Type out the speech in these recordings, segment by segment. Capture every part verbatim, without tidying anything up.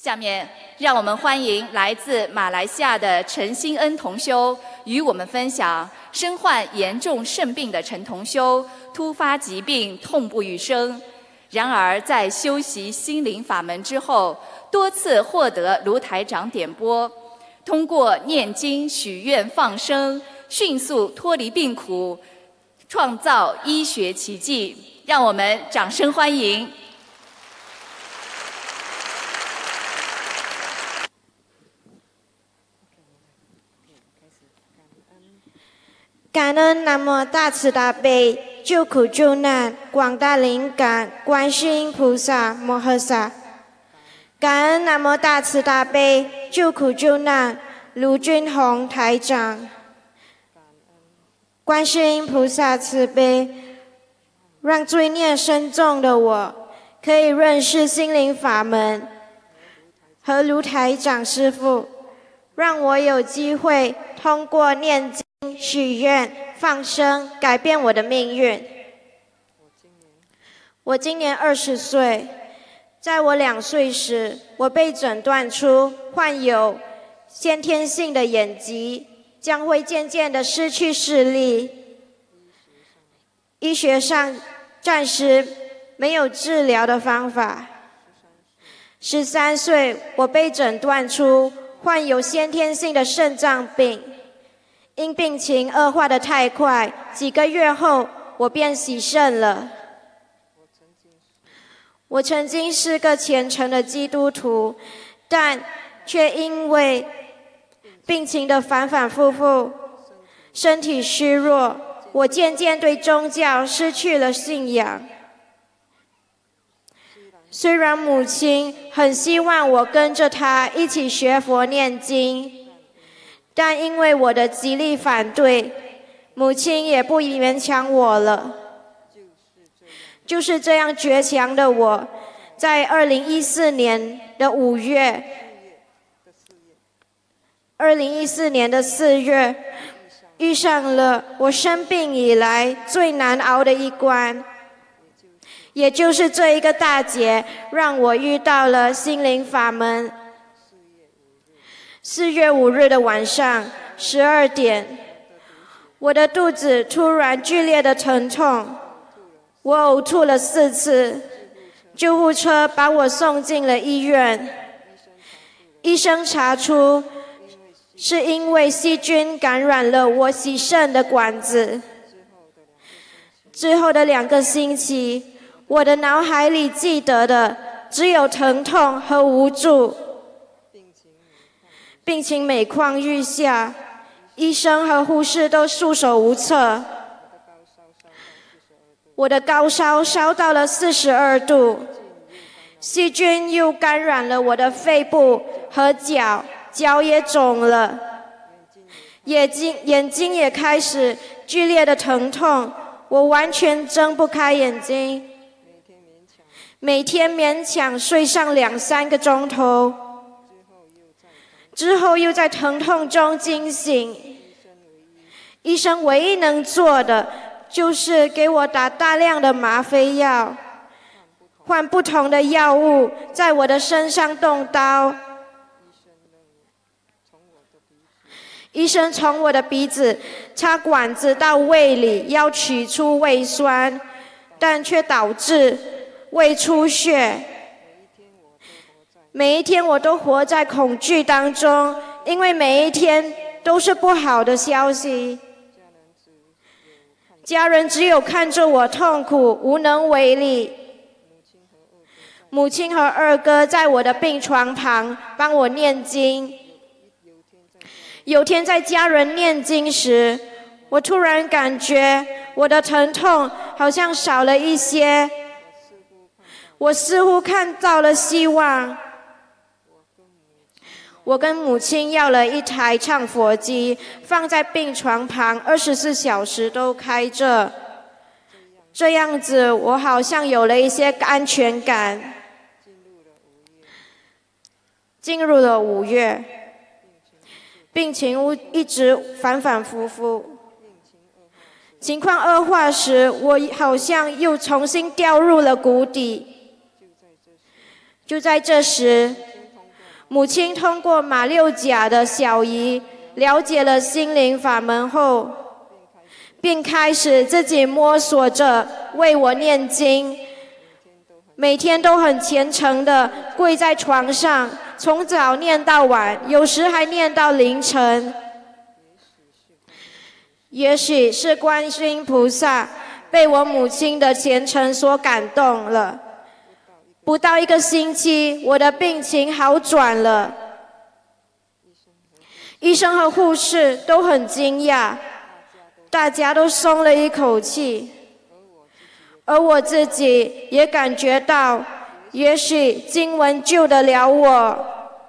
下面，让我们欢迎来自马来西亚的陈新恩同修，与我们分享身患严重肾病的陈同修突发疾病痛不欲生，然而在修习心灵法门之后，多次获得卢台长点拨，通过念经许愿放生，迅速脱离病苦，创造医学奇迹。让我们掌声欢迎。 感恩南无大慈大悲救苦救难广大灵感观世音菩萨摩诃萨，感恩南无大慈大悲救苦救难卢军宏台长，观世音菩萨慈悲，让罪孽深重的我可以认识心灵法门和卢台长师父，让我有机会通过念经许愿放生改变我的命运。我今年二十岁，在我两岁时，我被诊断出患有先天性的眼疾，将会渐渐地失去视力。医学上暂时没有治疗的方法。十三岁，我被诊断出患有先天性的肾脏病。因病情恶化得太快，几个月后我便洗肾了。我曾经是个虔诚的基督徒，但却因为病情的反反复复，身体虚弱，我渐渐对宗教失去了信仰。虽然母亲很希望我跟着她一起学佛念经，但因为我的极力反对，母亲也不勉强我了。就是这样倔强的我，在二零一四年的五月，二零一四年的四月，遇上了我生病以来最难熬的一关，也就是这一个大劫，让我遇到了心灵法门。四月五日的晚上十二点，我的肚子突然剧烈的疼痛，我呕吐了四次，救护车把我送进了医院。医生查出是因为细菌感染了我洗肾的管子。之后的两个星期，我的脑海里记得的只有疼痛和无助。病情每况愈下，医生和护士都束手无策。我的高烧烧到了四十二度，细菌又感染了我的肺部和脚，脚也肿了，眼睛眼睛也开始剧烈的疼痛，我完全睁不开眼睛，每天勉强睡上两三个钟头。之后又在疼痛中惊醒，医生唯一能做的就是给我打大量的吗啡药，换不同的药物在我的身上动刀。医生从我的鼻子插管子到胃里，要取出胃酸，但却导致胃出血。每一天我都活在恐惧当中，因为每一天都是不好的消息。家人只有看着我痛苦，无能为力。母亲和二哥在我的病床旁帮我念经。有天在家人念经时，我突然感觉我的疼痛好像少了一些，我似乎看到了希望。我跟母亲要了一台唱佛机，放在病床旁，二十四小时都开着。这样子，我好像有了一些安全感。进入了五月，病情一直反反复复。情况恶化时，我好像又重新掉入了谷底。就在这时， 母亲通过马六甲的小姨了解了心灵法门后，并开始自己摸索着为我念经，每天都很虔诚地跪在床上，从早念到晚，有时还念到凌晨。也许是观世音菩萨被我母亲的虔诚所感动了，不到一个星期，我的病情好转了。医生和护士都很惊讶，大家都松了一口气，而我自己也感觉到，也许经文救得了我。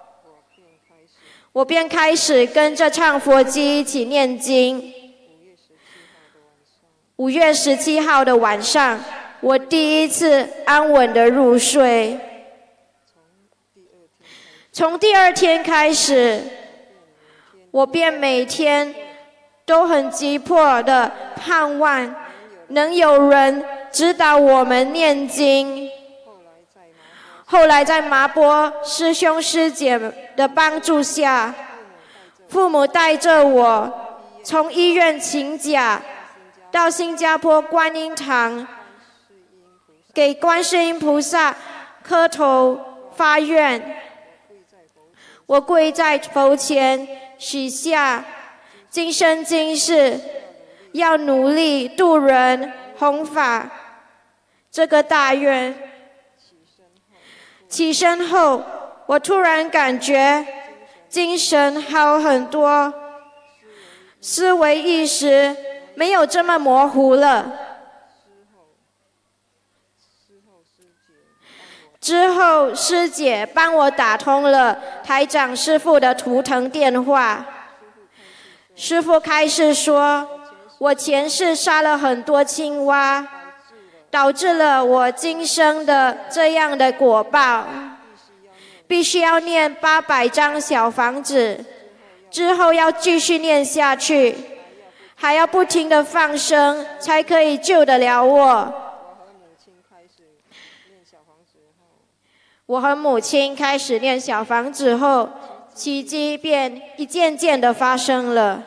我便开始跟着唱佛机一起念经。五月十七号的晚上，我第一次安稳地入睡。从第二天开始，我便每天都很急迫地盼望能有人指导我们念经。后来在麻波师兄师姐的帮助下，父母带着我从医院请假到新加坡观音堂，给观世音菩萨磕头发愿。我跪在佛前许下今生今世要努力度人弘法这个大愿。起身后，我突然感觉精神好很多，思维意识没有这么模糊了。之后师姐帮我打通了台长师父的图腾电话，师父开示说，我前世杀了很多青蛙，导致了我今生的这样的果报，必须要念八百张小房子，之后要继续念下去，还要不停地放生，才可以救得了我。我和母亲开始念小房子后，奇迹便一件件地发生了。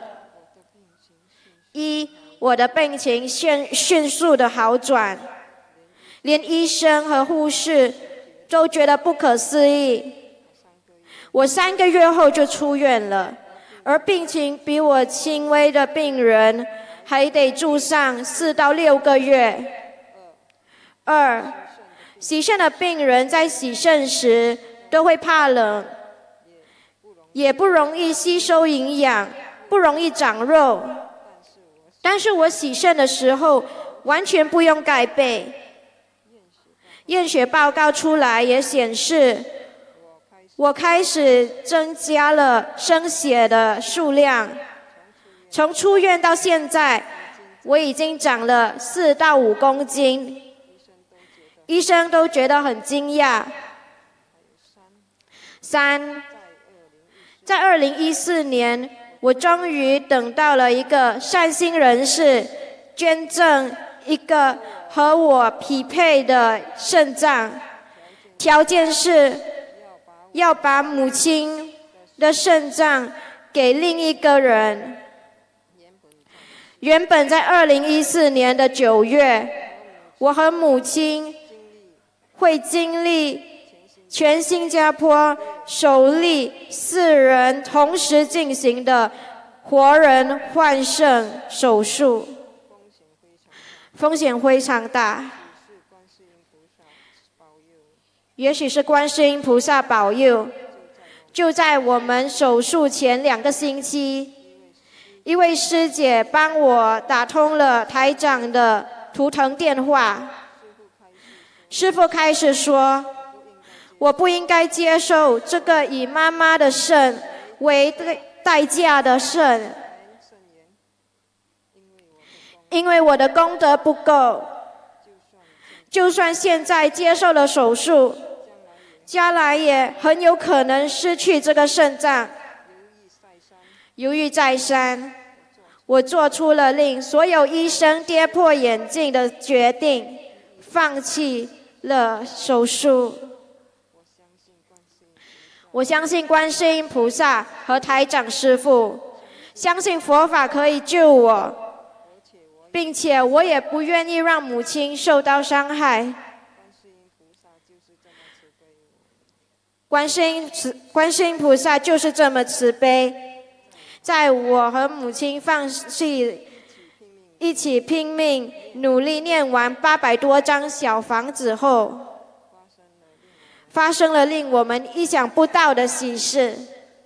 一，我的病情迅迅速的好转，连医生和护士都觉得不可思议。我三个月后就出院了，而病情比我轻微的病人还得住上四到六个月。二，洗肾的病人在洗肾时都会怕冷，也不容易吸收营养，不容易长肉。但是我洗肾的时候完全不用盖被。验血报告出来也显示，我开始增加了生血的数量。从出院到现在，我已经长了四到五公斤。医生都觉得很惊讶。三，在二零一四年，我终于等到了一个善心人士捐赠一个和我匹配的肾脏，条件是要把母亲的肾脏给另一个人。原本在二零一四年的九月，我和母亲会经历全新加坡首例四人同时进行的活人换肾手术，风险非常大。也许是观世音菩萨保佑，就在我们手术前两个星期，一位师姐帮我打通了台长的图腾电话。师父开始说，我不应该接受这个以妈妈的肾为代价的肾，因为我的功德不够，就算现在接受了手术，将来也很有可能失去这个肾脏。犹豫再三，我做出了令所有医生跌破眼镜的决定，放弃了手术。 我相信观世音菩萨和台长师父，相信佛法可以救我，并且我也不愿意让母亲受到伤害。观世音慈观世音菩萨就是这么慈悲，在我和母亲放弃一起拼命努力念完八百多张小房子后，发生了令我们意想不到的喜事。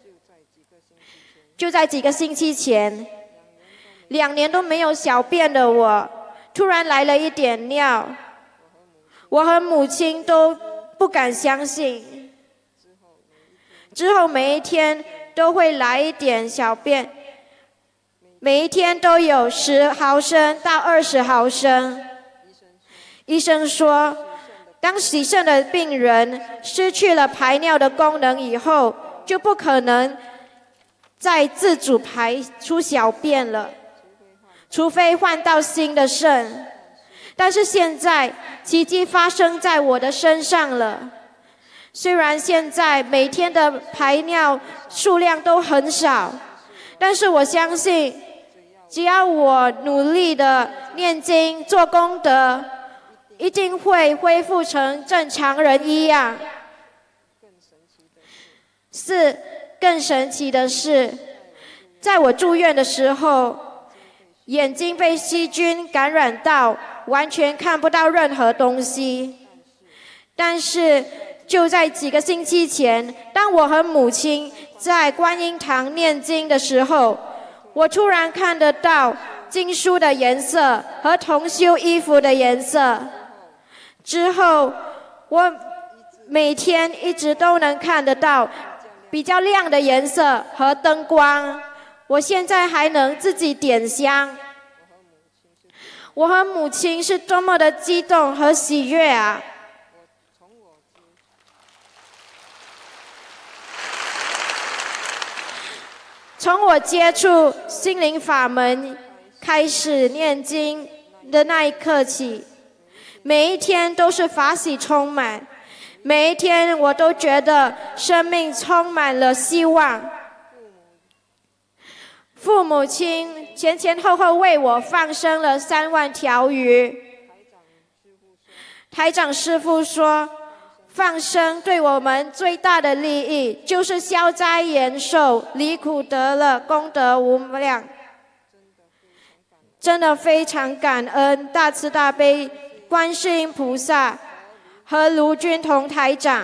就在几个星期前，两年都没有小便的我，突然来了一点尿，我和母亲都不敢相信。之后每一天都会来一点小便，每一天都有十毫升到二十毫升。医生说，当洗肾的病人失去了排尿的功能以后，就不可能再自主排出小便了，除非换到新的肾。但是现在奇迹发生在我的身上了。虽然现在每天的排尿数量都很少，但是我相信，只要我努力的念经做功德，一定会恢复成正常人一样。四，更神奇的是，在我住院的时候，眼睛被细菌感染到，完全看不到任何东西。但是就在几个星期前，当我和母亲在观音堂念经的时候，我突然看得到经书的颜色和同修衣服的颜色。之后我每天一直都能看得到比较亮的颜色和灯光，我现在还能自己点香。我和母亲是多么的激动和喜悦啊！从我接触心灵法门开始念经的那一刻起，每一天都是法喜充满，每一天我都觉得生命充满了希望。父母亲前前后后为我放生了三万条鱼。台长师父说，放生对我们最大的利益就是消灾延寿，离苦得乐，功德无量。真的非常感恩大慈大悲观世音菩萨和卢军同台长。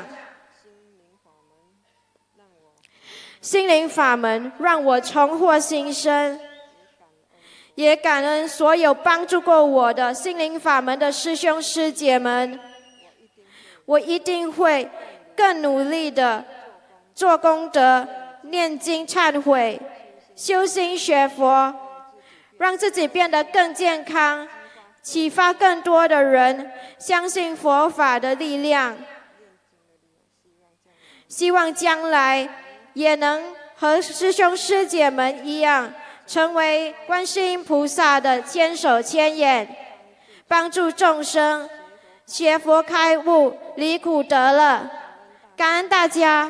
心灵法门让我重获新生，也感恩所有帮助过我的心灵法门的师兄师姐们。我一定会更努力的做功德、念经忏悔、修心学佛，让自己变得更健康，启发更多的人相信佛法的力量。希望将来也能和师兄师姐们一样，成为观世音菩萨的千手千眼，帮助众生学佛开悟，离苦得乐。感恩大家。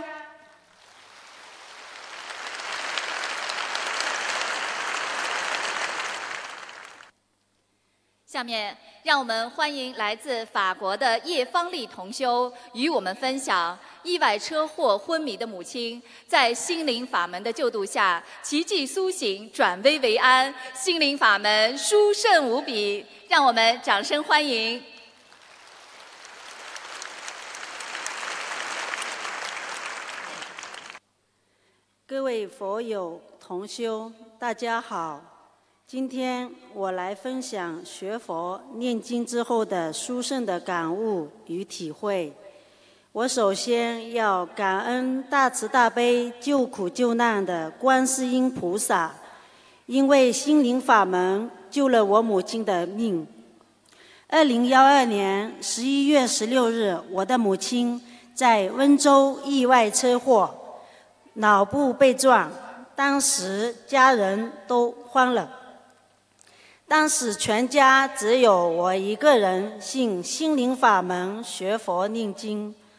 下面让我们欢迎来自法国的叶芳丽同修，与我们分享意外车祸昏迷的母亲在心灵法门的救度下，奇迹苏醒，转危为安，心灵法门殊胜无比。让我们掌声欢迎。 各位佛友同修，大家好。今天我来分享学佛念经之后的殊胜的感悟与体会。我首先要感恩大慈大悲救苦救难的观世音菩萨，因为心灵法门救了我母亲的命。二零一二年十一月十六日，我的母亲在温州意外车祸，脑部被撞，当时家人都慌了。当时全家只有我一个人信心灵法门学佛念经，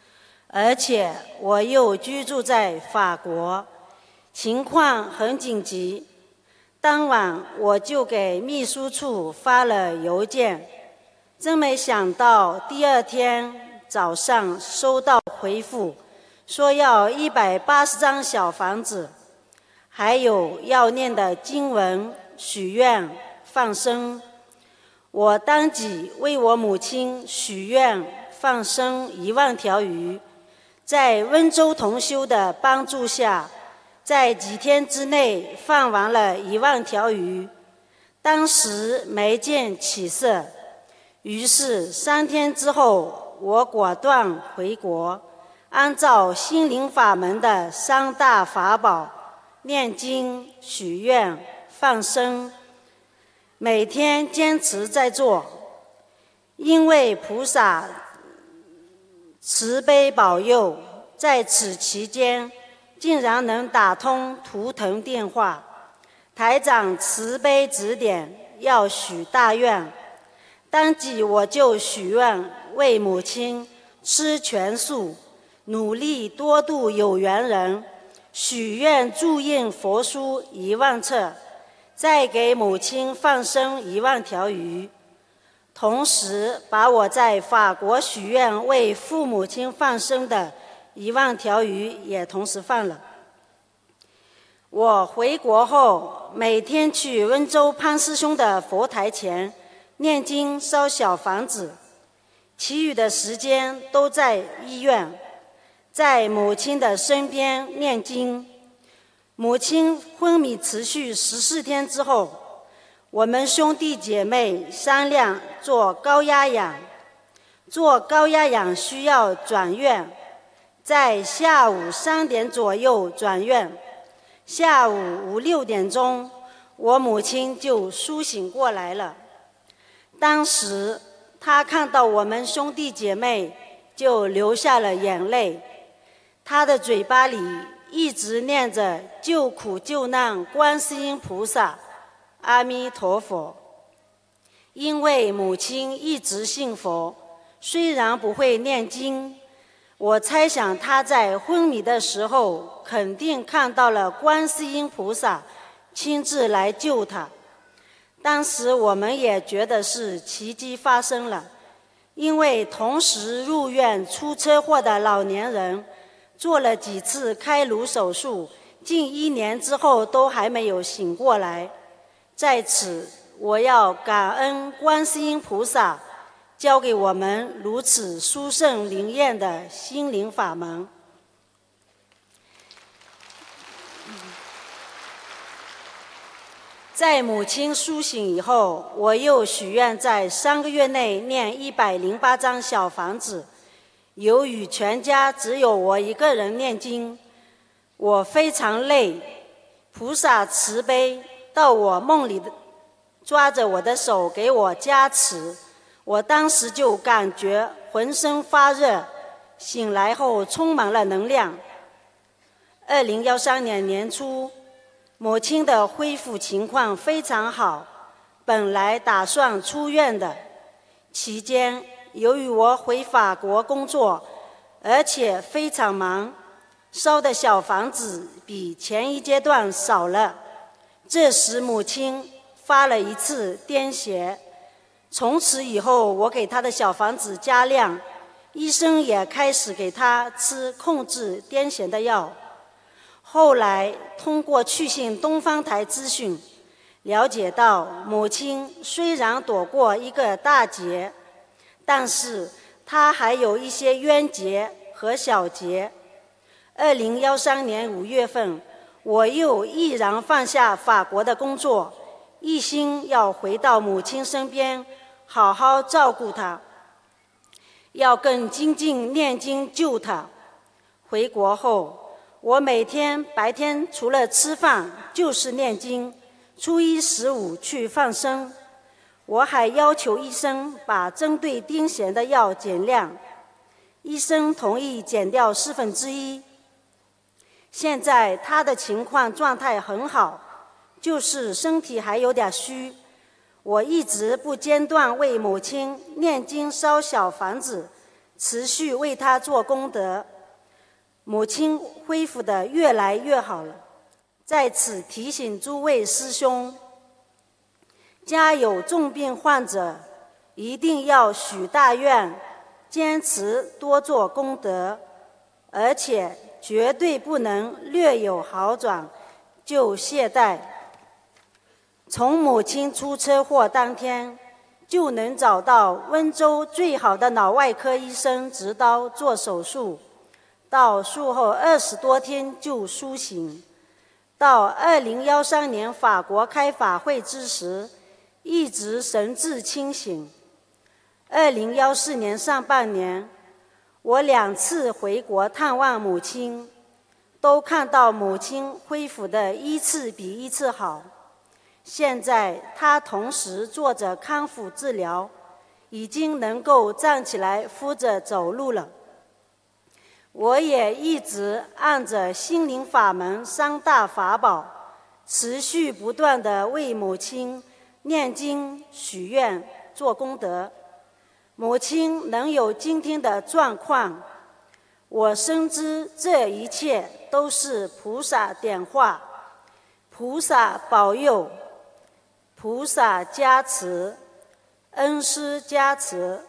而且我又居住在法国，情况很紧急。当晚我就给秘书处发了邮件，真没想到第二天早上收到回复，说要一百八十张小房子，还有要念的经文、许愿、放生。我当即为我母亲许愿放生一万条鱼，在温州同修的帮助下，在几天之内放完了一万条鱼，当时没见起色，于是三天之后，我果断回国，按照心灵法门的三大法宝念经、许愿、放生，每天坚持在做。因为菩萨慈悲保佑，在此期间竟然能打通图腾电话，台长慈悲指点，要许大愿，当即我就许愿为母亲吃全素，努力多度有缘人，许愿注印佛书一万册，再给母亲放生一万条鱼，同时把我在法国许愿为父母亲放生的一万条鱼也同时放了。我回国后，每天去温州潘师兄的佛台前念经烧小房子，其余的时间都在医院，在母亲的身边念经。母亲昏迷持续十四天之后，我们兄弟姐妹商量做高压氧。做高压氧需要转院，在下午三点左右转院。下午五六点钟，我母亲就苏醒过来了。当时她看到我们兄弟姐妹，就流下了眼泪。她的嘴巴里一直念着救苦救难观世音菩萨，阿弥陀佛。因为母亲一直信佛，虽然不会念经，我猜想她在昏迷的时候肯定看到了观世音菩萨亲自来救她。当时我们也觉得是奇迹发生了，因为同时入院出车祸的老年人做了几次开颅手术，近一年之后都还没有醒过来。在此我要感恩观世音菩萨教给我们如此殊胜灵验的心灵法门。在母亲苏醒以后，我又许愿在三个月内念一百零八张小房子。由于全家只有我一个人念经，我非常累。菩萨慈悲，到我梦里抓着我的手给我加持，我当时就感觉浑身发热，醒来后充满了能量。二零一三年年初，母亲的恢复情况非常好，本来打算出院的。期间由于我回法国工作，而且非常忙，烧的小房子比前一阶段少了。这时母亲发了一次癫痫，从此以后我给她的小房子加量，医生也开始给她吃控制癫痫的药。后来通过去信东方台资讯，了解到母亲虽然躲过一个大劫，但是她还有一些冤结和小劫。二零一三年五月份，我又毅然放下法国的工作，一心要回到母亲身边，好好照顾她，要更精进念经救她。回国后，我每天白天除了吃饭就是念经，初一十五去放生。我还要求医生把针对癫痫的药减量，医生同意减掉四分之一。现在他的情况状态很好，就是身体还有点虚。我一直不间断为母亲念经烧小房子，持续为她做功德。 母亲恢复得越来越好了。在此提醒诸位师兄，家有重病患者，一定要许大愿，坚持多做功德，而且绝对不能略有好转就懈怠。从母亲出车祸当天，就能找到温州最好的脑外科医生执刀做手术，到术后二十多天就苏醒。到二零一三年法国开法会之时，一直神志清醒。二零一四年上半年，我两次回国探望母亲，都看到母亲恢复的一次比一次好。现在她同时做着康复治疗，已经能够站起来扶着走路了。我也一直按着心灵法门三大法宝，持续不断地为母亲念经许愿做功德。母亲能有今天的状况，我深知这一切都是菩萨点化，菩萨保佑，菩萨加持，恩师加持。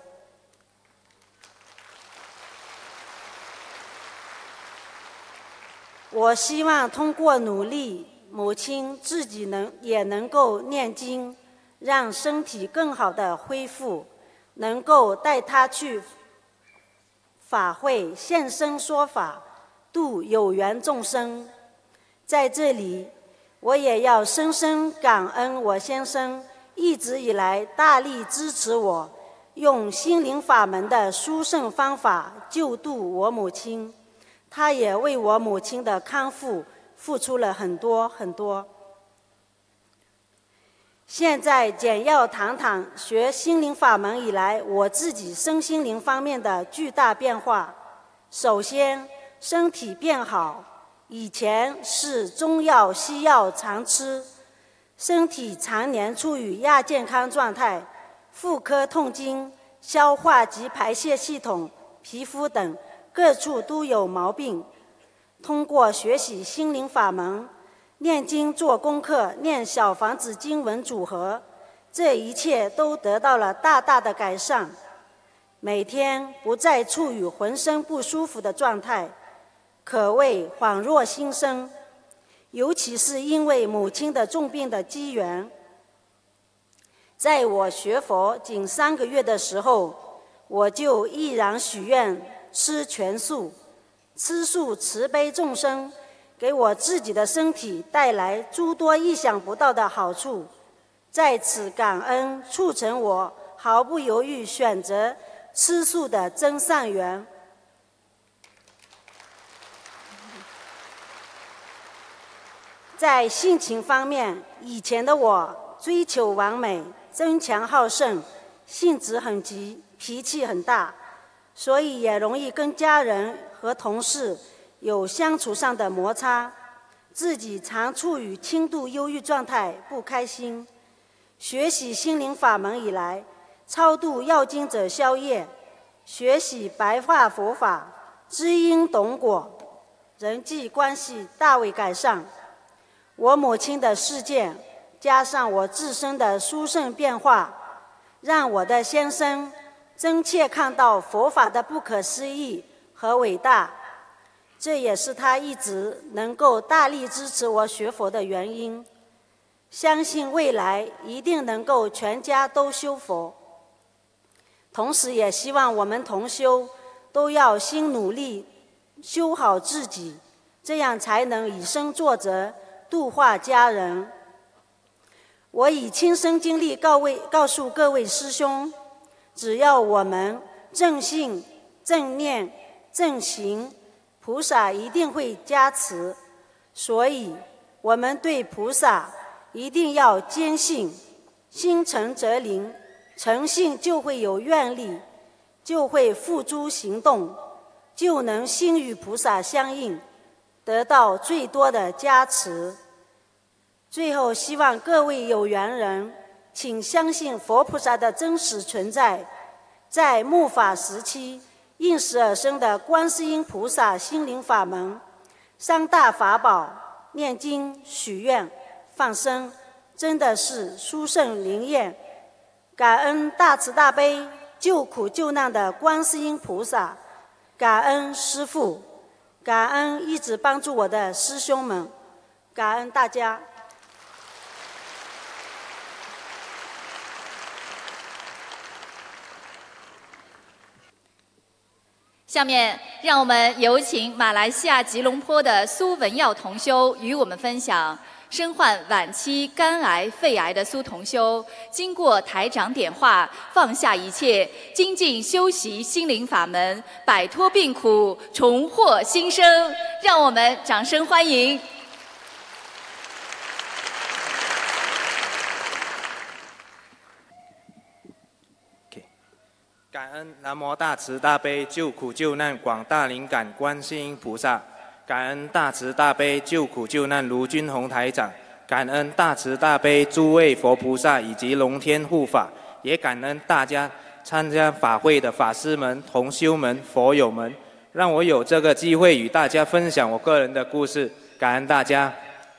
我希望通过努力，母亲自己能也能够念经，让身体更好的恢复，能够带她去法会现身说法，度有缘众生。在这里，我也要深深感恩我先生一直以来大力支持我，用心灵法门的殊胜方法救度我母亲。他也为我母亲的康复付出了很多很多。现在简要谈谈学心灵法门以来我自己身心灵方面的巨大变化。首先，身体变好，以前是中药西药常吃，身体常年处于亚健康状态，妇科痛经、消化及排泄系统、皮肤等各处都有毛病。通过学习心灵法门，念经做功课，念小房子经文组合，这一切都得到了大大的改善。每天不再处于浑身不舒服的状态，可谓恍若新生。尤其是因为母亲的重病的机缘，在我学佛仅三个月的时候，我就毅然许愿吃全素，吃素慈悲众生，给我自己的身体带来诸多意想不到的好处。在此感恩促成我毫不犹豫选择吃素的真善缘。在性情方面，以前的我追求完美，争强好胜，性子很急，脾气很大，所以也容易跟家人和同事有相处上的摩擦，自己常处于轻度忧郁状态，不开心。学习心灵法门以来，超度要经者消业，学习白话佛法，知因懂果，人际关系大为改善。我母亲的事件加上我自身的殊胜变化，让我的先生真切看到佛法的不可思议和伟大，这也是他一直能够大力支持我学佛的原因。相信未来一定能够全家都修佛，同时也希望我们同修都要心努力修好自己，这样才能以身作则，度化家人。我以亲身经历告位告诉各位师兄，只要我们正信、正念、正行，菩萨一定会加持。所以我们对菩萨一定要坚信，心诚则灵，诚信就会有愿力，就会付诸行动，就能心与菩萨相应，得到最多的加持。最后，希望各位有缘人，请相信佛菩萨的真实存在。在末法时期， 应时而生的观世音菩萨心灵法门，三大法宝念经、许愿、放生，真的是殊胜灵验。感恩大慈大悲救苦救难的观世音菩萨，感恩师父，感恩一直帮助我的师兄们，感恩大家。 下面让我们有请马来西亚吉隆坡的苏文耀同修与我们分享身患晚期肝癌、肺癌的苏同修，经过台长点化，放下一切，精进修习心灵法门，摆脱病苦，重获新生。让我们掌声欢迎。 感恩南无大慈大悲救苦救难广大灵感观世音菩萨，感恩大慈大悲救苦救难卢军宏台长，感恩大慈大悲诸位佛菩萨以及龙天护法，也感恩大家参加法会的法师们、同修们、佛友们，让我有这个机会与大家分享我个人的故事，感恩大家。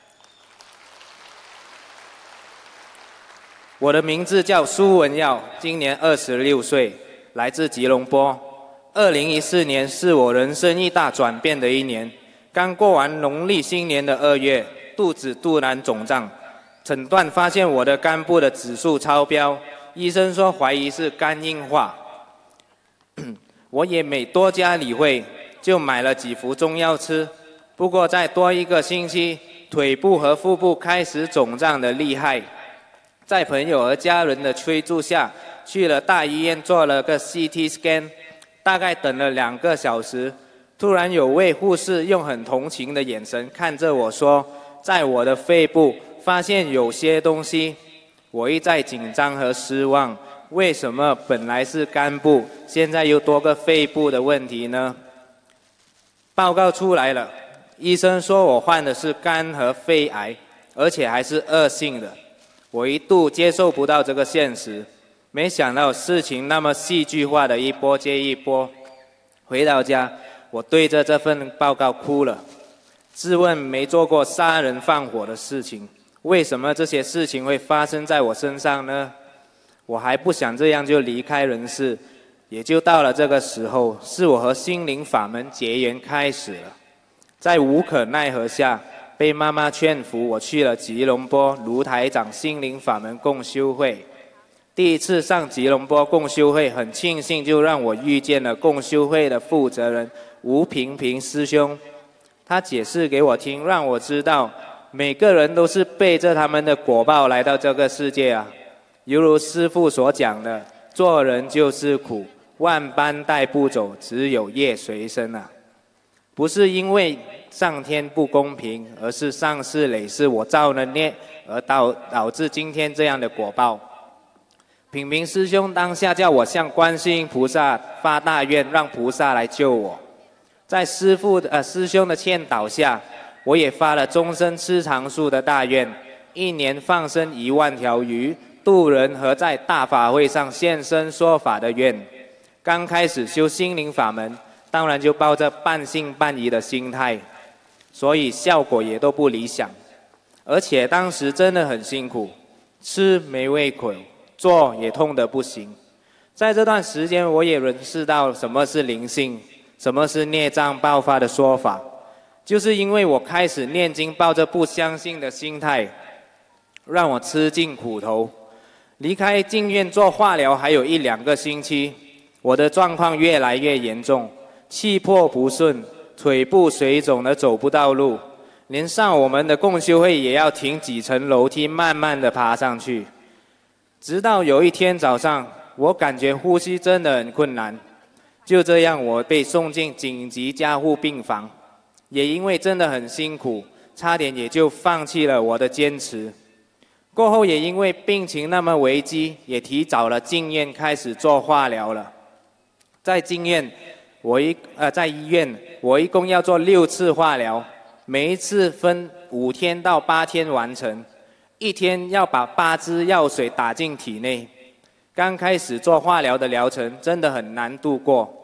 我的名字叫苏文耀，今年二十六岁。来自吉隆坡。二零一四年是我人生一大转变的一年。刚过完农历新年的二月，肚子突然肿胀，诊断发现我的肝部的指数超标，医生说怀疑是肝硬化。我也没多加理会，就买了几服中药吃。不过再多一个星期，腿部和腹部开始肿胀的厉害。在朋友和家人的催促下，去了大医院做了个 C T scan， 大概等了两个小时，突然有位护士用很同情的眼神看着我说，在我的肺部发现有些东西。我一再紧张和失望，为什么本来是肝部，现在又多个肺部的问题呢？报告出来了，医生说我患的是肝和肺癌，而且还是恶性的。我一度接受不到这个现实，没想到事情那么戏剧化的一波接一波。回到家，我对着这份报告哭了，自问没做过杀人放火的事情，为什么这些事情会发生在我身上呢？我还不想这样就离开人世，也就到了这个时候，是我和心灵法门结缘开始了。在无可奈何下，被妈妈劝服，我去了吉隆坡卢台长心灵法门共修会。第一次上吉隆坡共修会，很庆幸就让我遇见了共修会的负责人吴平平师兄。他解释给我听，让我知道每个人都是背着他们的果报来到这个世界啊。犹如师父所讲的，做人就是苦，万般带不走，只有业随身啊。不是因为上天不公平，而是上世累世我造了孽，而导导致今天这样的果报。品明师兄当下叫我向观世音菩萨发大愿，让菩萨来救我。在师父的呃师兄的劝导下，我也发了终身吃长素的大愿，一年放生一万条鱼，度人和在大法会上现身说法的愿。刚开始修心灵法门，当然就抱着半信半疑的心态，所以效果也都不理想。而且当时真的很辛苦，吃没胃口，做也痛得不行。在这段时间，我也认识到什么是灵性，什么是孽障爆发的说法。就是因为我开始念经，抱着不相信的心态，让我吃尽苦头。离开进院做化疗还有一两个星期，我的状况越来越严重，气魄不顺，腿部水肿的走不到路，连上我们的共修会也要停几层楼梯，慢慢的爬上去。直到有一天早上，我感觉呼吸真的很困难，就这样我被送进紧急加护病房。也因为真的很辛苦，差点也就放弃了我的坚持。过后也因为病情那么危机，也提早了进院开始做化疗了。在进院，我一呃在医院，我一共要做六次化疗，每一次分五天到八天完成，一天要把八支药水打进体内。刚开始做化疗的疗程真的很难度过，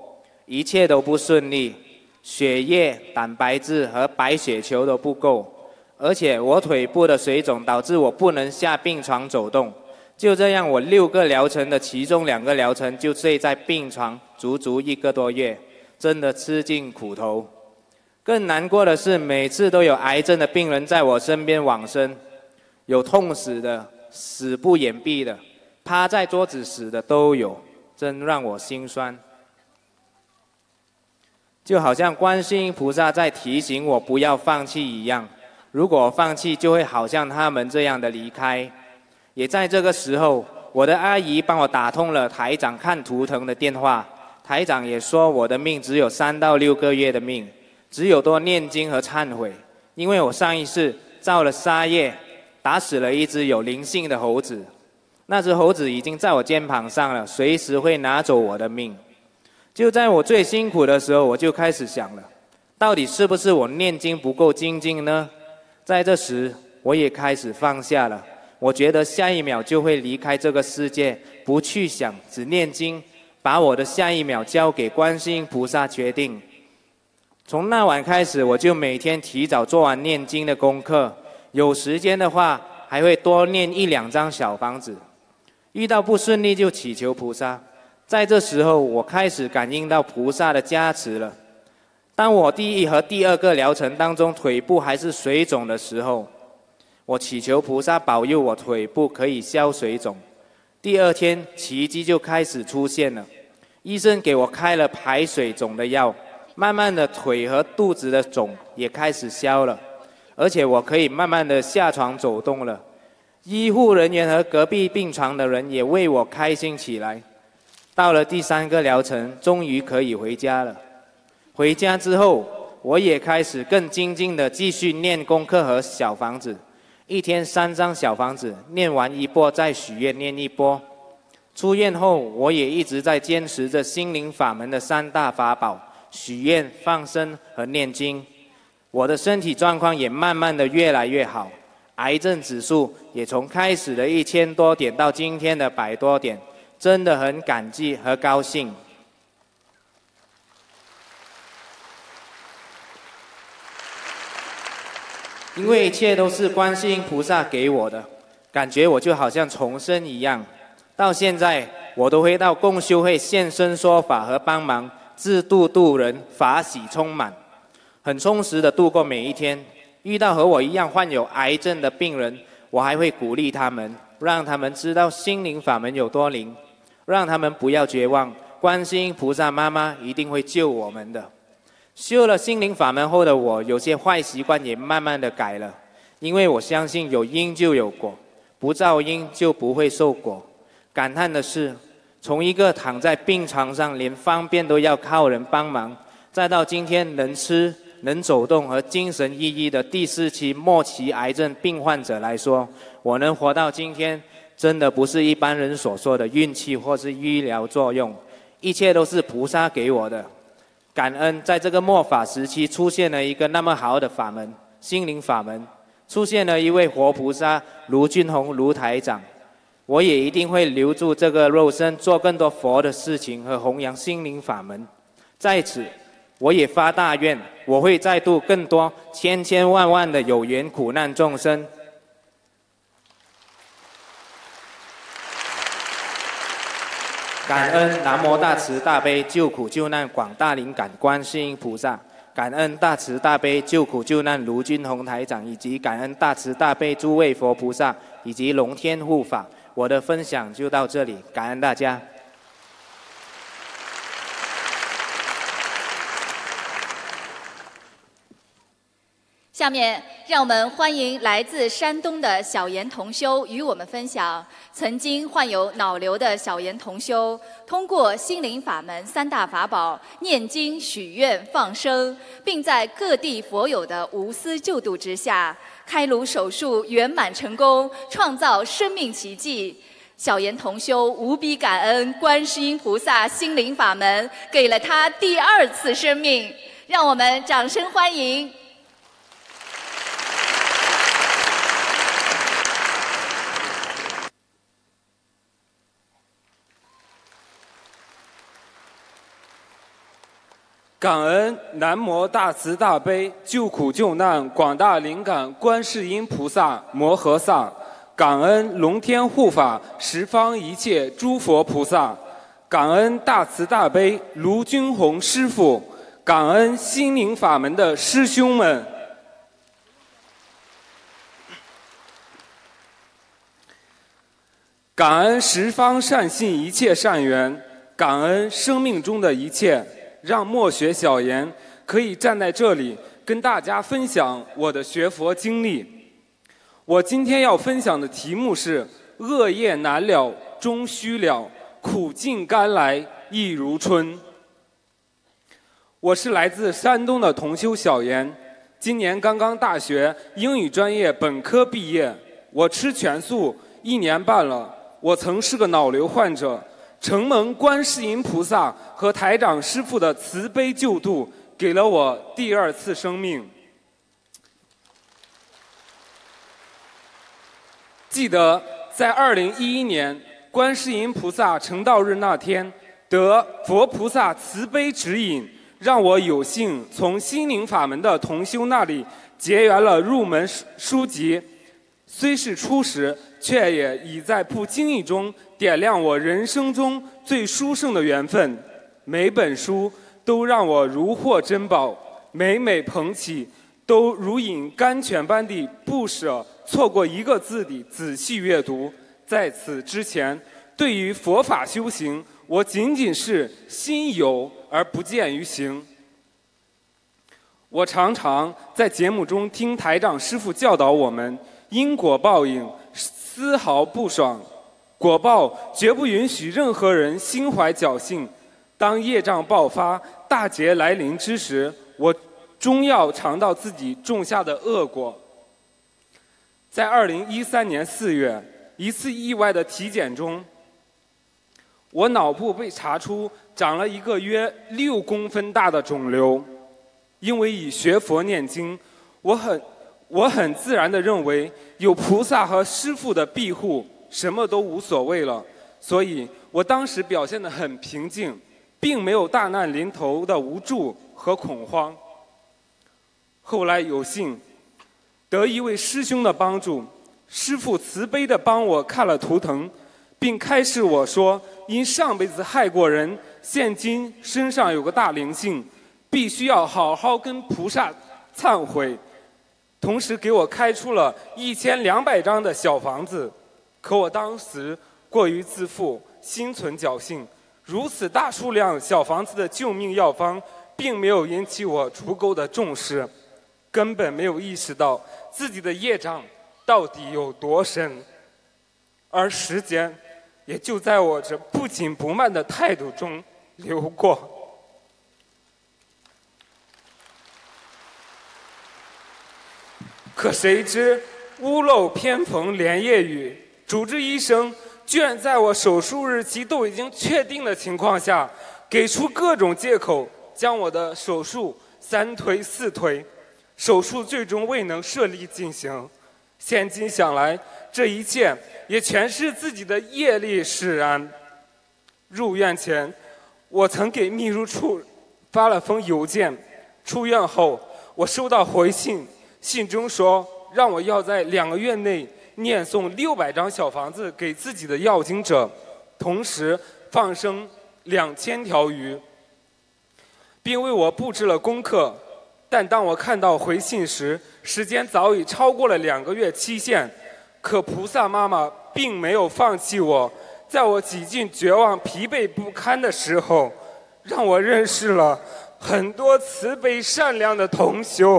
一切都不顺利，血液、蛋白质和白血球都不够，而且我腿部的水肿导致我不能下病床走动。就这样，我六个疗程的其中两个疗程就睡在病床，足足一个多月，真的吃尽苦头。更难过的是，每次都有癌症的病人在我身边往生，有痛死的、死不掩蔽的、趴在桌子死的都有，真让我心酸。就好像观世音菩萨在提醒我不要放弃一样，如果放弃，就会好像他们这样的离开。也在这个时候，我的阿姨帮我打通了台长看图腾的电话，台长也说我的命只有三到六个月的命，只有多念经和忏悔，因为我上一世造了杀业，打死了一只有灵性的猴子，那只猴子已经在我肩膀上了，随时会拿走我的命。就在我最辛苦的时候，我就开始想了，到底是不是我念经不够精进呢？在这时，我也开始放下了。我觉得下一秒就会离开这个世界，不去想，只念经，把我的下一秒交给观世音菩萨决定。从那晚开始，我就每天提早做完念经的功课，有时间的话还会多念一两张小房子。遇到不顺利就祈求菩萨。在这时候，我开始感应到菩萨的加持了。当我第一和第二个疗程当中腿部还是水肿的时候，我祈求菩萨保佑我腿部可以消水肿。第二天奇迹就开始出现了，医生给我开了排水肿的药，慢慢的腿和肚子的肿也开始消了，而且我可以慢慢的下床走动了。医护人员和隔壁病床的人也为我开心起来。到了第三个疗程，终于可以回家了。回家之后，我也开始更精进的继续念功课和小房子，一天三张小房子，念完一波再许愿念一波。出院后，我也一直在坚持着心灵法门的三大法宝：许愿、放生和念经。我的身体状况也慢慢的越来越好，癌症指数也从开始的一千多点到今天的百多点，真的很感激和高兴。因为一切都是观世音菩萨给我的，感觉我就好像重生一样。到现在，我都会到共修会现身说法和帮忙，自度度人，法喜充满，很充实的度过每一天。遇到和我一样患有癌症的病人，我还会鼓励他们，让他们知道心灵法门有多灵，让他们不要绝望，观世音菩萨妈妈一定会救我们的。修了心灵法门后的我，有些坏习惯也慢慢的改了，因为我相信有因就有果，不造因就不会受果。感叹的是，从一个躺在病床上连方便都要靠人帮忙，再到今天能吃能走动和精神奕奕的第四期末期癌症病患者来说，我能活到今天，真的不是一般人所说的运气或是医疗作用，一切都是菩萨给我的。感恩在这个末法时期出现了一个那么好的法门，心灵法门，出现了一位活菩萨卢俊宏卢台长，我也一定会留住这个肉身，做更多佛的事情和弘扬心灵法门。在此，我也发大愿，我会再度更多千千万万的有缘苦难众生。感恩南无大慈大悲救苦救难广大灵感观世音菩萨，感恩大慈大悲救苦救难卢俊宏台长，以及感恩大慈大悲诸位佛菩萨以及龙天护法。我的分享就到这里，感恩大家。 下面让我们欢迎来自山东的小严同修与我们分享，曾经患有脑瘤的小严同修，通过心灵法门三大法宝念经、许愿、放生，并在各地佛友的无私救度之下，开颅手术圆满成功，创造生命奇迹。小严同修无比感恩观世音菩萨心灵法门给了他第二次生命，让我们掌声欢迎。 感恩南无大慈大悲救苦救难广大灵感观世音菩萨摩诃萨，感恩龙天护法十方一切诸佛菩萨，感恩大慈大悲卢军宏师父，感恩心灵法门的师兄们。感恩十方善信一切善缘，感恩生命中的一切，让墨学小言可以站在这里跟大家分享我的学佛经历。我今天要分享的题目是恶业难了终须了，苦尽甘来亦如春。我是来自山东的同修小言，今年刚刚大学英语专业本科毕业。我吃全素一年半了，我曾是个脑瘤患者，承蒙观世音菩萨和台长师父的慈悲救度，给了我第二次生命。记得在二零一一年观世音菩萨成道日那天，得佛菩萨慈悲指引，让我有幸从心灵法门的同修那里结缘了入门书籍，虽是初识，却也已在不经意中点亮我人生中最殊胜的缘分。每本书都让我如获珍宝，每每捧起都如饮甘泉般地不舍错过一个字地仔细阅读。在此之前，对于佛法修行，我仅仅是心有而不见于行。我常常在节目中听台长师父教导我们，因果报应丝毫不爽，果报绝不允许任何人心怀侥幸。当业障爆发、大劫来临之时，我终要尝到自己种下的恶果。在二零一三年四月，一次意外的体检中，我脑部被查出长了一个约六公分大的肿瘤。因为以学佛念经，我很我很自然地认为有菩萨和师父的庇护，什么都无所谓了。所以我当时表现得很平静，并没有大难临头的无助和恐慌。后来有幸得一位师兄的帮助，师父慈悲地帮我看了图腾，并开示我说，因上辈子害过人，现今身上有个大灵性，必须要好好跟菩萨忏悔。同时给我开出了一千两百张的小房子。可我当时过于自负，心存侥幸，如此大数量小房子的救命药方并没有引起我足够的重视，根本没有意识到自己的业障到底有多深。而时间也就在我这不紧不慢的态度中流过。可谁知屋漏偏逢连夜雨，主治医生居然在我手术日期都已经确定的情况下，给出各种借口，将我的手术三推四推，手术最终未能顺利进行。现今想来，这一切也全是自己的业力使然。入院前，我曾给秘书处发了封邮件，出院后我收到回信，信中说让我要在两个月内念诵六百张小房子给自己的要经者，同时放生两千条鱼，并为我布置了功课。但当我看到回信时，时间早已超过了两个月期限。可菩萨妈妈并没有放弃我，在我几近绝望、疲惫不堪的时候，让我认识了很多慈悲善良的同修。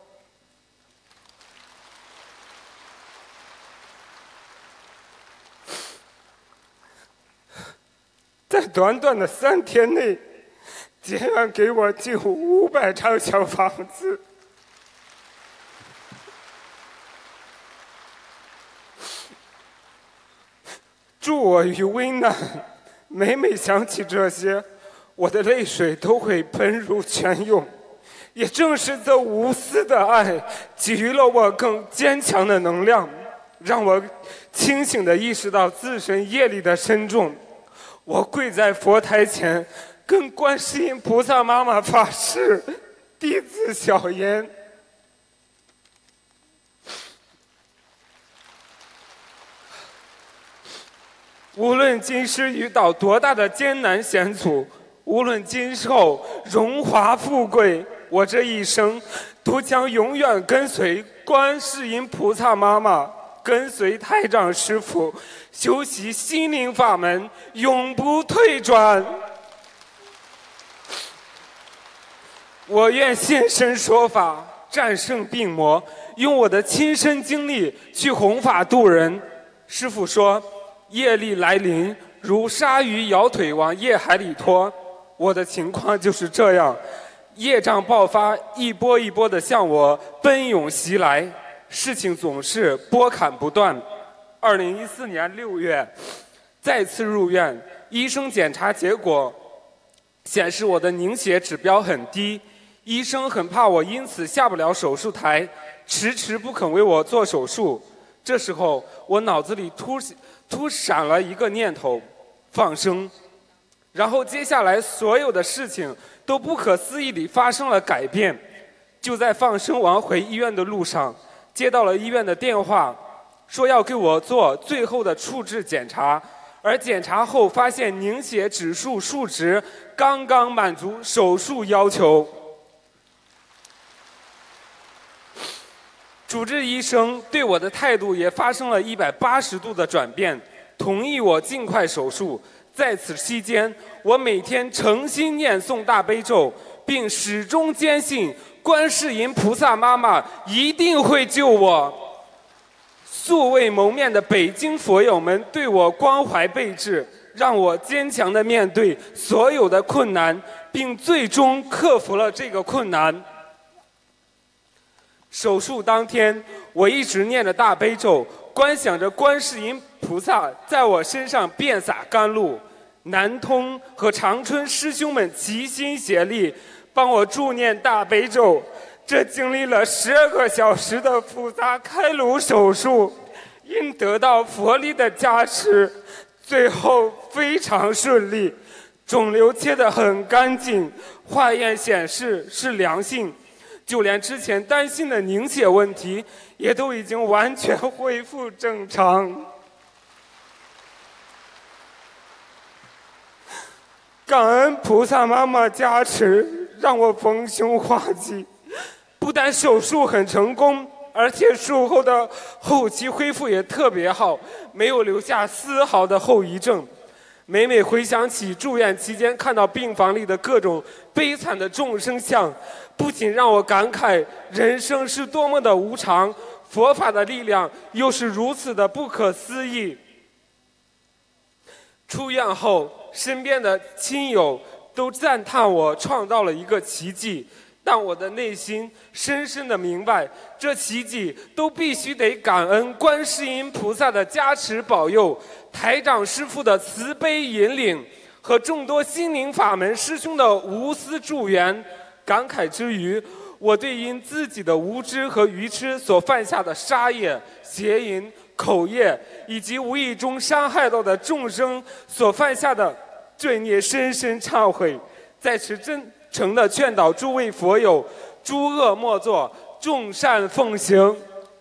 在短短的三天内，结缘给我近五百张小房子。助我于危难。每每想起这些，我的泪水都会喷入泉涌。也正是这无私的爱，给予了我更坚强的能量，让我清醒地意识到自身业力的深重。我跪在佛台前， 跟观世音菩萨妈妈发誓，弟子小言。无论今世遇到多大的艰难险阻，无论今后荣华富贵，我这一生都将永远跟随观世音菩萨妈妈，跟随台长师父，修习心灵法门，永不退转。我愿现身说法，战胜病魔，用我的亲身经历去弘法度人。师父说，业力来临，如鲨鱼摇腿往业海里拖。我的情况就是这样，业障爆发，一波一波的向我奔涌袭来，事情总是波坎不断。二零一四年六月，再次入院，医生检查结果显示我的凝血指标很低，医生很怕我因此下不了手术台，迟迟不肯为我做手术。这时候，我脑子里突突闪了一个念头：放生。然后接下来所有的事情都不可思议地发生了改变。就在放生完回医院的路上，接到了医院的电话，说要给我做最后的处置检查，而检查后发现凝血指数数值刚刚满足手术要求。主治医生对我的态度也发生了一百八十度的转变，同意我尽快手术。在此期间，我每天诚心念诵大悲咒，并始终坚信观世音菩萨妈妈一定会救我。素未谋面的北京佛友们对我关怀备至，让我坚强地面对所有的困难，并最终克服了这个困难。手术当天，我一直念着大悲咒，观想着观世音菩萨在我身上遍洒甘露。南通和长春师兄们齐心协力，帮我助念大悲咒。这经历了十二个小时的复杂开颅手术，因得到佛力的加持，最后非常顺利。肿瘤切得很干净，化验显示是良性。就连之前担心的凝血问题，也都已经完全恢复正常。感恩菩萨妈妈加持，让我逢凶化吉。不但手术很成功，而且术后的后期恢复也特别好，没有留下丝毫的后遗症。每每回想起住院期间看到病房里的各种悲惨的众生相，不仅让我感慨人生是多么的无常，佛法的力量又是如此的不可思议。出院后，身边的亲友都赞叹我创造了一个奇迹，但我的内心深深的明白，这奇迹都必须得感恩观世音菩萨的加持保佑，台长师父的慈悲引领，和众多心灵法门师兄的无私助缘。感慨之余，我对因自己的无知和愚痴所犯下的杀业、邪淫、口业，以及无意中伤害到的众生所犯下的罪孽深深忏悔，在此真诚地劝导诸位佛友，诸恶莫作，众善奉行。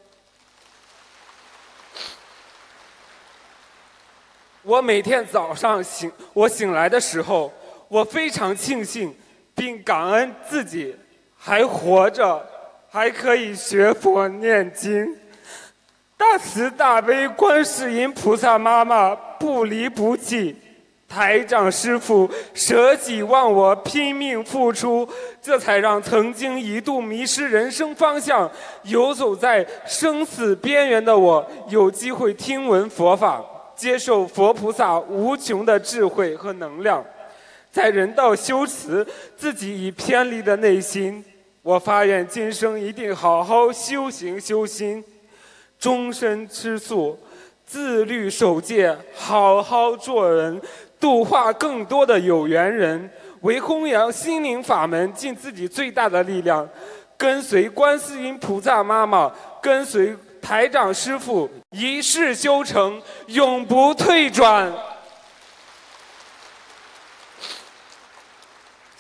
我每天早上醒，我醒来的时候，我非常庆幸并感恩自己还活着，还可以学佛念经。大慈大悲观世音菩萨妈妈不离不弃，台长师父舍己忘我，拼命付出，这才让曾经一度迷失人生方向、游走在生死边缘的我，有机会听闻佛法，接受佛菩萨无穷的智慧和能量。在人道修持自己已偏离的内心，我发愿今生一定好好修行修心，终身吃素，自律守戒，好好做人，度化更多的有缘人，为弘扬心灵法门尽自己最大的力量，跟随观世音菩萨妈妈，跟随台长师父，一世修成，永不退转。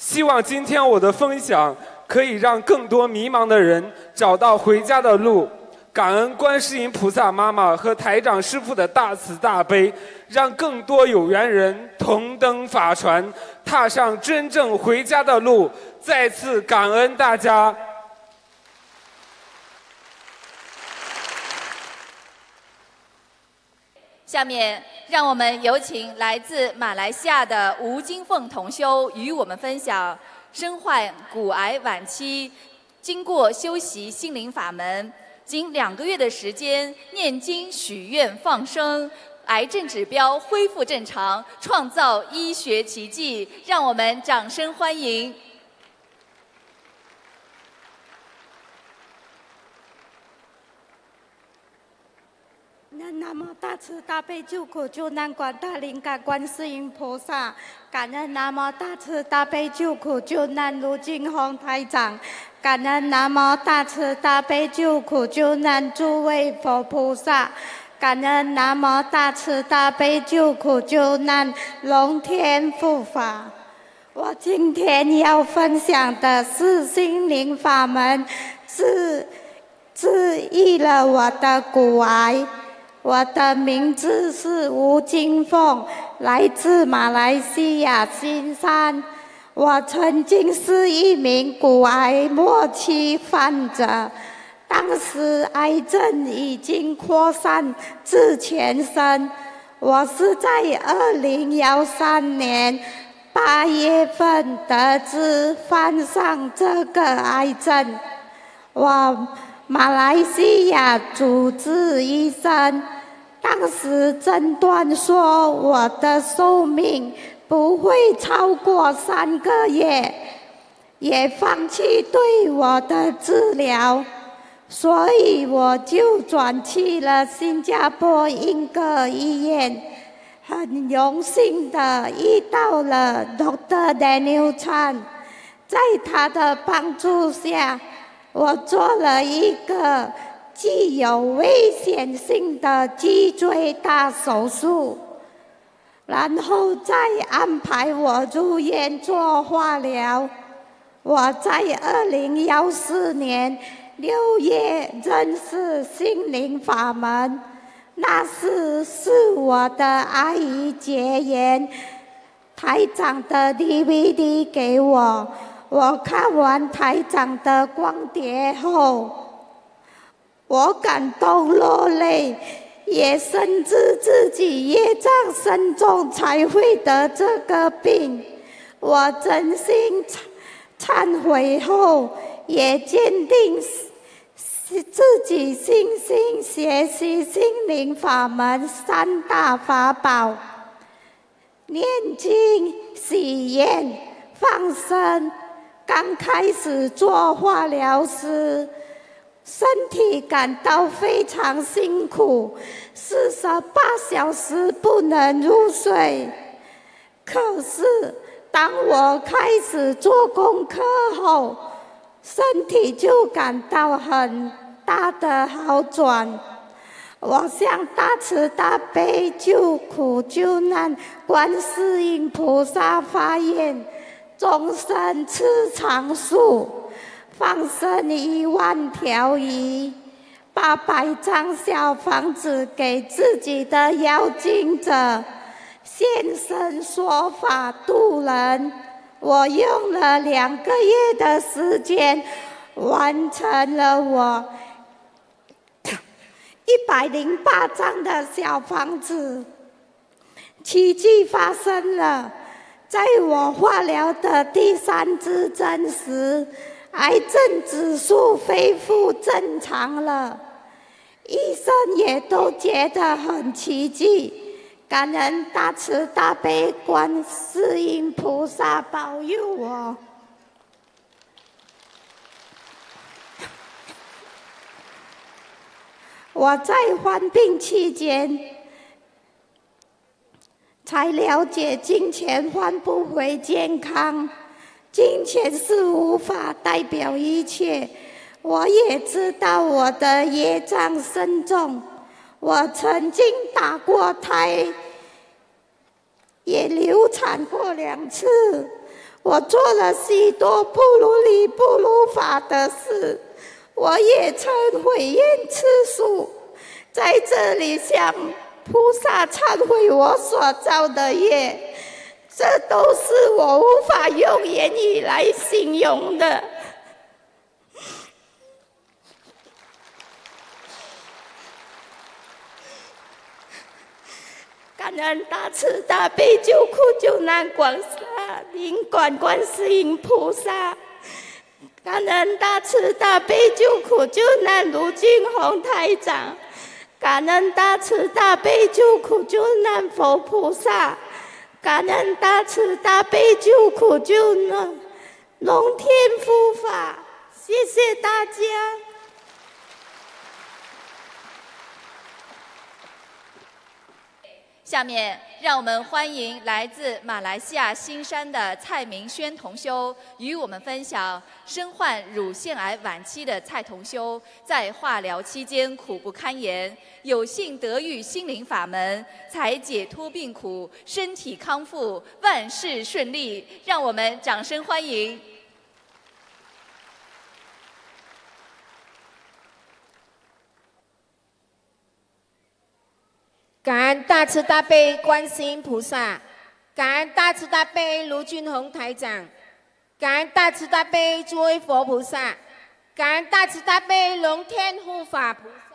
希望今天我的分享可以让更多迷茫的人找到回家的路。感恩观世音菩萨妈妈和台长师父的大慈大悲，让更多有缘人同登法船，踏上真正回家的路。再次感恩大家。 下面让我们有请来自马来西亚的吴金凤同修与我们分享身患骨癌晚期，经过修习心灵法门，经两个月的时间念经许愿放生，癌症指标恢复正常，创造医学奇迹。让我们掌声欢迎。 南无大慈大悲救苦救难广大灵感观世音菩萨，感恩南无大慈大悲救苦救难卢金红台长，感恩南无大慈大悲救苦救难诸位佛菩萨，感恩南无大慈大悲救苦救难龙天护法。我今天要分享的是心灵法门，治治愈了我的骨癌。我的名字是吴金凤，来自马来西亚新山。我曾经是一名骨癌末期患者，当时癌症已经扩散至全身。我是在二零一三年八月份得知患上这个癌症。我马来西亚主治医生当时诊断说我的寿命不会超过三个月，也放弃对我的治疗，所以我就转去了新加坡英歌医院。很荣幸的遇到了 Doctor Daniel Chan， 在他的帮助下，我做了一个具有危险性的脊椎大手术，然后再安排我入院做化疗。我在二零一四年六月认识心灵法门，那时是我的阿姨结缘台长的 D V D 给我，我看完台长的光碟后，我感动落泪，也深知自己业障深重才会得这个病。我真心忏悔后，也坚定自己信心学习心灵法门三大法宝：念经、许愿、放生。刚开始做化疗时，身体感到非常辛苦，四十八小时不能入睡。可是当我开始做功课后，身体就感到很大的好转。我向大慈大悲救苦救难观世音菩萨发愿，终身吃长素，放生一万条鱼，八百张小房子给自己的妖精者，现身说法度人。我用了两个月的时间，完成了我一百零八张的小房子。奇迹发生了，在我化疗的第三支针时，癌症指数恢复正常了，医生也都觉得很奇迹。感恩大慈大悲观世音菩萨保佑我。我在患病期间才了解金钱换不回健康，金钱是无法代表一切。我也知道我的业障深重，我曾经打过胎，也流产过两次。 我做了许多不如理不如法的事，我也曾悔厌吃素，在这里向菩萨忏悔我所造的业，这都是我无法用言语来形容的。感恩大慈大悲救苦救难广萨灵感观世音菩萨，感恩大慈大悲救苦救难卢俊宏台长，感恩大慈大悲救苦救难佛菩萨，感恩大慈大悲救苦救难龙天护法，谢谢大家。 下面让我们欢迎来自马来西亚新山的蔡明轩同修，与我们分享身患乳腺癌晚期的蔡同修在化疗期间苦不堪言，有幸得遇心灵法门，才解脱病苦，身体康复，万事顺利。让我们掌声欢迎。 感恩大慈大悲观世音菩萨，感恩大慈大悲卢俊宏台长，感恩大慈大悲诸位佛菩萨，感恩大慈大悲龙天护法菩萨。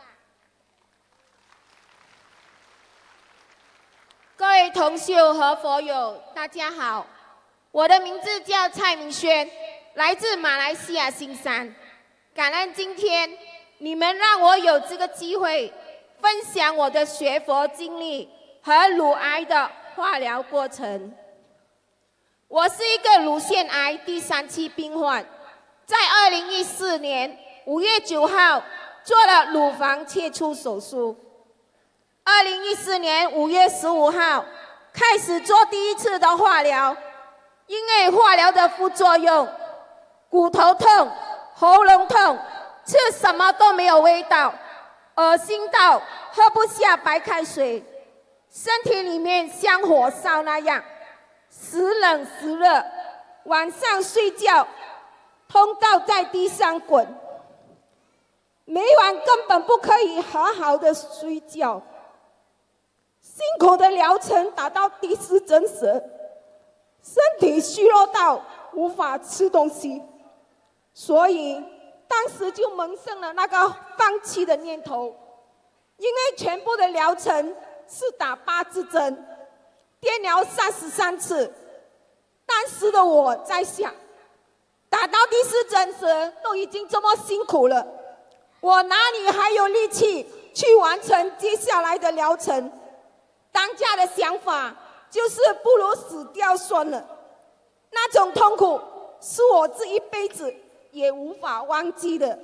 各位同修和佛友，大家好，我的名字叫蔡明轩，来自马来西亚新山。感恩今天你们让我有这个机会分享我的学佛经历和乳癌的化疗过程。我是一个乳腺癌第三期病患，在二零一四年五月九号做了乳房切除手术。二零一四年五月十五号开始做第一次的化疗，因为化疗的副作用，骨头痛、喉咙痛，吃什么都没有味道，恶心到喝不下白开水，身体里面像火烧那样，时冷时热，晚上睡觉痛到在地上滚，每晚根本不可以好好的睡觉。辛苦的疗程达到第四针时，身体虚弱到无法吃东西，所以当时就萌生了那个放弃的念头。因为全部的疗程是打八支针，电疗三十三次。当时的我在想，打到第四针时都已经这么辛苦了，我哪里还有力气去完成接下来的疗程？当下的想法就是不如死掉算了。那种痛苦是我这一辈子也无法忘记的。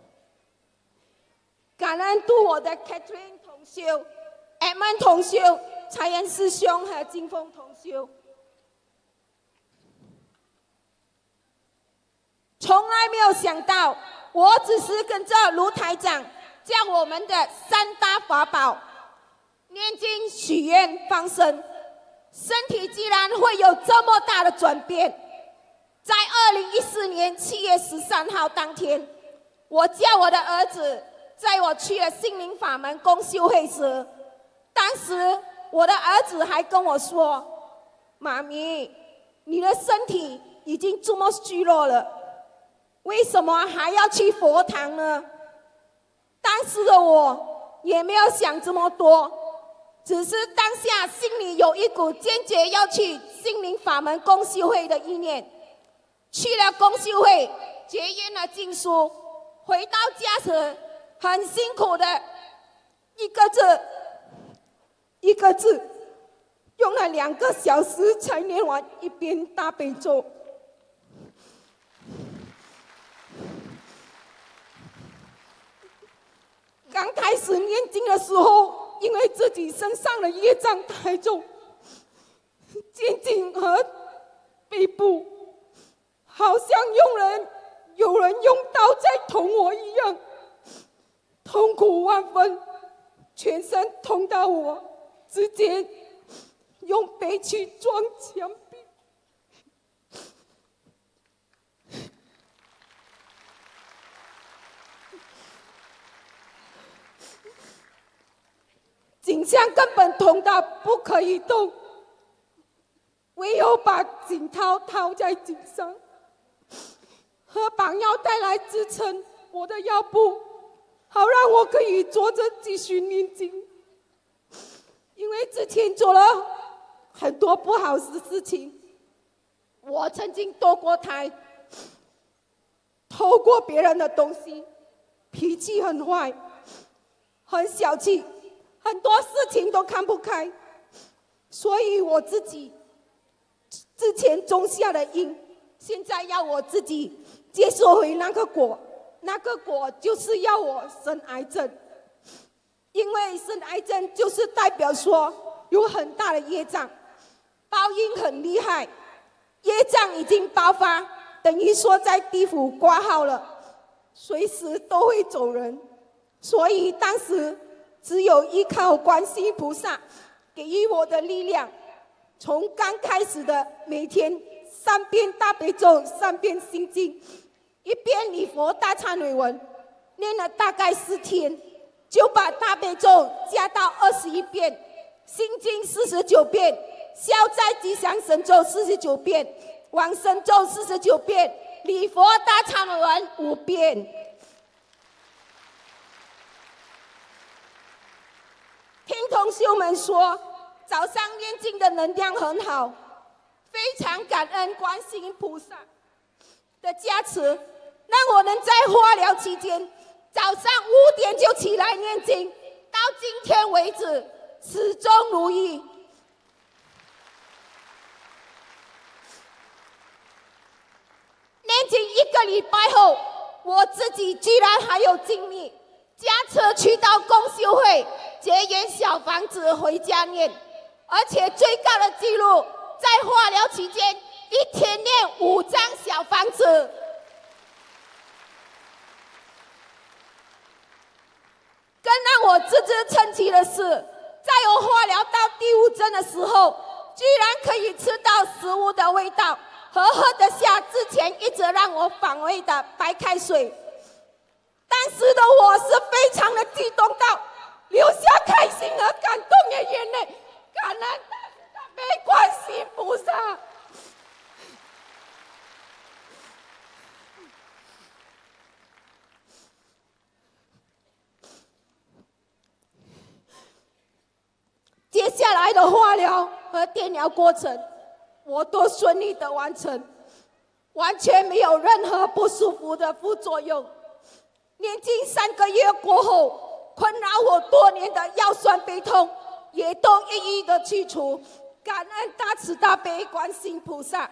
感恩度我的 Catherine 同修、Edmund 同修、财恩师兄和金峰同修，从来没有想到，我只是跟着卢台长将我们的三大法宝念经、许愿、放生，身体居然会有这么大的转变。在二零一四年七月十三号当天，我叫我的儿子载我去了心灵法门公修会时，当时我的儿子还跟我说：“妈咪，你的身体已经这么虚弱了，为什么还要去佛堂呢？”当时的我也没有想这么多，只是当下心里有一股坚决要去心灵法门公修会的意念。去了公修会，结缘了经书，回到家时很辛苦的一个字一个字用了两个小时才念完一遍大悲咒。刚开始念经的时候，因为自己身上的业障太重，肩颈和背部好像用人有人用刀在捅我一样，痛苦万分，全身痛到我直接用背去撞墙壁。 像根本痛到不可以动，唯有把颈套套在颈上，和绑腰带来支撑我的腰部，好让我可以坐着继续念经。因为之前做了很多不好的事情，我曾经堕过胎，偷过别人的东西，脾气很坏，很小气，很多事情都看不开，所以我自己之前种下的因，现在要我自己接受回那个果，那个果就是要我生癌症。因为生癌症就是代表说有很大的业障，报应很厉害，业障已经爆发，等于说在地府挂号了，随时都会走人。所以当时只有依靠观世音菩萨给予我的力量，从刚开始的每天三遍大悲咒，三遍心经，一遍礼佛大忏悔文，念了大概四天，就把大悲咒加到二十一遍，心经四十九遍，消灾吉祥神咒四十九遍，往生咒四十九遍，礼佛大忏悔文五遍。听同修们说，早上念经的能量很好，非常感恩观世音菩萨的加持，让我能在化疗期间早上五点就起来念经，到今天为止始终如一。念经一个礼拜后，我自己居然还有精力驾车去到公修会结缘小房子回家念，而且最高的记录在化疗期间一天念五张小房子。更让我啧啧称奇的是，在我化疗到第五针的时候，居然可以吃到食物的味道，和喝得下之前一直让我反胃的白开水。当时的我是非常的激动到流下开心和感动的眼泪，感恩大悲观世音菩萨。接下来的化疗和电疗过程，我都顺利的完成，完全没有任何不舒服的副作用。年经三个月过后，困扰我多年的腰酸背痛也都一一的去除，感恩大慈大悲观世音菩萨。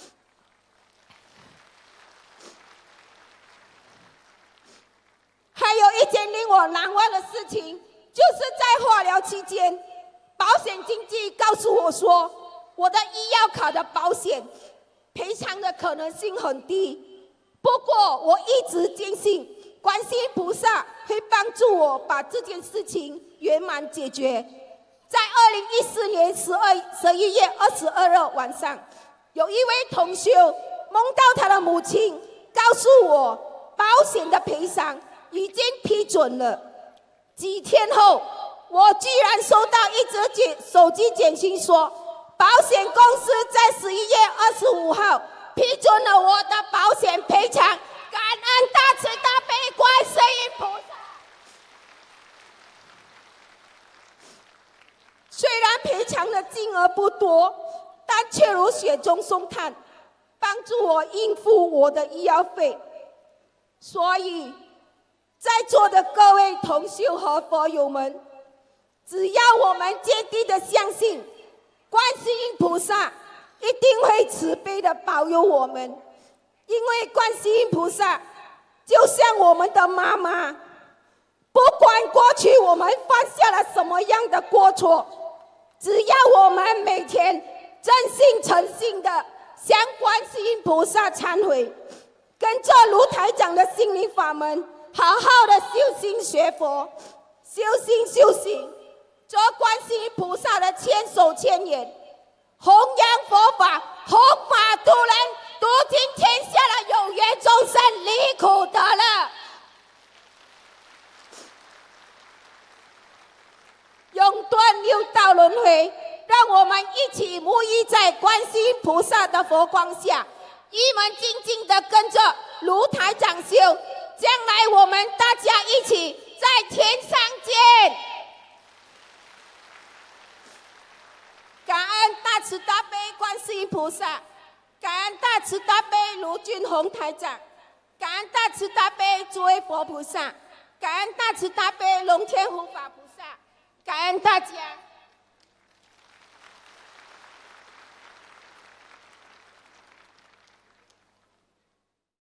还有一件令我难忘的事情，就是在化疗期间，保险经纪告诉我说，我的医药卡的保险赔偿的可能性很低。不过我一直坚信观世音菩萨会帮助我把这件事情圆满解决。在二零一四年十二十一月二十二日晚上，有一位同修梦到他的母亲告诉我，保险的赔偿已经批准了。几天后，我居然收到一则简手机简讯说，保险公司在十一月二十五号批准了我的保险赔偿，感恩大慈大悲观世音菩萨。虽然赔偿的金额不多，但却如雪中送炭，帮助我应付我的医药费。所以在座的各位同修和佛友们，只要我们坚定的相信观世音菩萨一定会慈悲的保佑我们，因为观世音菩萨就像我们的妈妈，不管过去我们犯下了什么样的过错，只要我们每天真心诚心的向观世音菩萨忏悔，跟着卢台长的心灵法门，好好的修心学佛，修心修行，做观世音菩萨的千手千眼，弘扬佛法，弘法度人，度尽天下的有缘众生离苦得乐。永顿轮回，让我们一起沐浴在观世音菩萨的佛光下，一门静静的跟着卢台长修，将来我们大家一起在天上见。感恩大慈大悲观世音菩萨，感恩大慈大悲卢俊宏台长，感恩大慈大悲诸位佛菩萨，感恩大慈大悲龙天护法菩萨，感恩大家。